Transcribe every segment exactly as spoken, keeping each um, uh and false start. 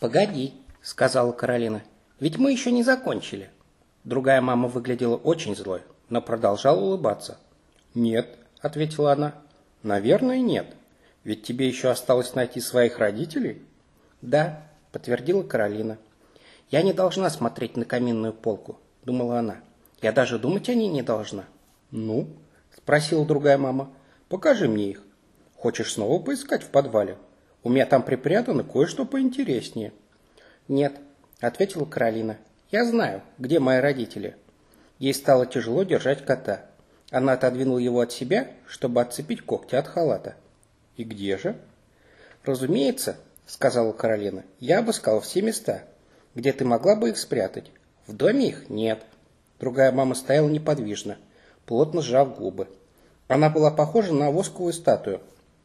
«Погоди», — сказала Каролина, — «ведь мы еще не закончили». Другая мама выглядела очень злой, но продолжала улыбаться. «Нет», — ответила она, — «наверное, нет. Ведь тебе еще осталось найти своих родителей?» «Да», — подтвердила Каролина. «Я не должна смотреть на каминную полку», — думала она. «Я даже думать о ней не должна». «Ну?» — спросила другая мама. «Покажи мне их. Хочешь снова поискать в подвале? У меня там припрятано кое-что поинтереснее». «Нет», — ответила Каролина. «Я знаю, где мои родители». Ей стало тяжело держать кота. Она отодвинула его от себя, чтобы отцепить когти от халата. «И где же?» «Разумеется», — сказала Каролина, — «я обыскала все места, где ты могла бы их спрятать. В доме их нет». Другая мама стояла неподвижно, плотно сжав губы. Она была похожа на восковую статую.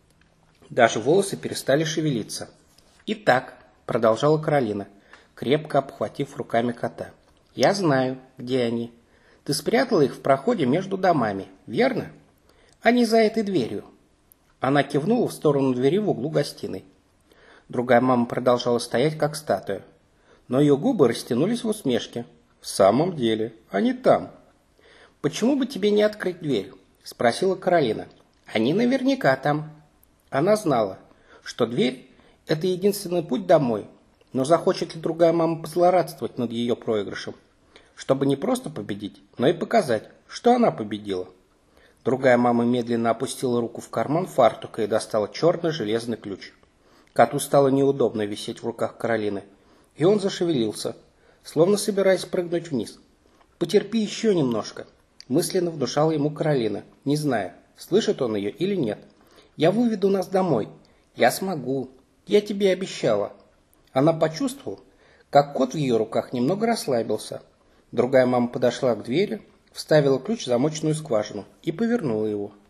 Даже волосы перестали шевелиться. «Итак», — продолжала Каролина, крепко обхватив руками кота, — «я знаю, где они. Ты спрятала их в проходе между домами, верно? Они за этой дверью». Она кивнула в сторону двери в углу гостиной. Другая мама продолжала стоять, как статуя. Но ее губы растянулись в усмешке. «В самом деле, они там». «Почему бы тебе не открыть дверь?» – спросила Каролина. «Они наверняка там». Она знала, что дверь – это единственный путь домой, но захочет ли другая мама позлорадствовать над ее проигрышем, чтобы не просто победить, но и показать, что она победила. Другая мама медленно опустила руку в карман фартука и достала черный железный ключ. Коту стало неудобно висеть в руках Каролины, и он зашевелился, словно собираясь прыгнуть вниз. «Потерпи еще немножко», – мысленно внушала ему Каролина, не зная, слышит он ее или нет. «Я выведу нас домой. Я смогу. Я тебе обещала». Она почувствовала, как кот в ее руках немного расслабился. Другая мама подошла к двери, вставила ключ в замочную скважину и повернула его.